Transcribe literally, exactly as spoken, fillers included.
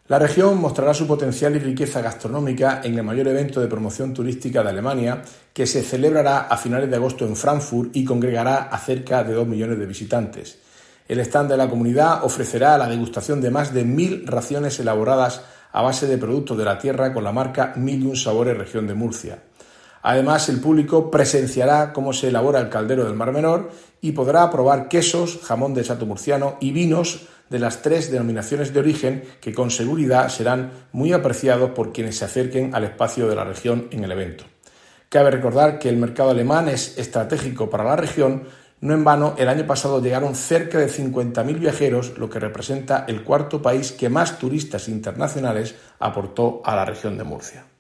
La región mostrará su potencial y riqueza gastronómica en el mayor evento de promoción turística de Alemania, que se celebrará a finales de agosto en Frankfurt y congregará a cerca de dos millones de visitantes. El stand de la comunidad ofrecerá la degustación de más de mil raciones elaboradas a base de productos de la tierra con la marca Mil y un Sabores Región de Murcia. Además, el público presenciará cómo se elabora el caldero del Mar Menor y podrá probar quesos, jamón de chato murciano y vinos de las tres denominaciones de origen que con seguridad serán muy apreciados por quienes se acerquen al espacio de la región en el evento. Cabe recordar que el mercado alemán es estratégico para la región. No en vano, el año pasado llegaron cerca de cincuenta mil viajeros, lo que representa el cuarto país que más turistas internacionales aportó a la región de Murcia.